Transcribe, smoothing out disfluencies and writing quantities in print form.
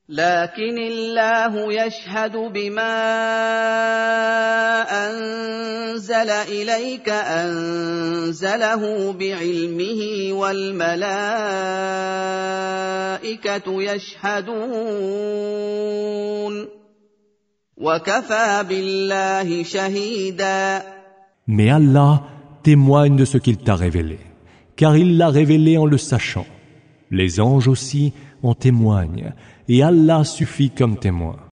لكن الله يشهد بما أنزل إليك أنزله بعلمه والملائكة يشهدون وكفى بالله شهيدا. Mais Allah témoigne de ce qu'il t'a révélé, car il l'a révélé en le sachant. Les anges aussi en témoignent, et Allah suffit comme témoin.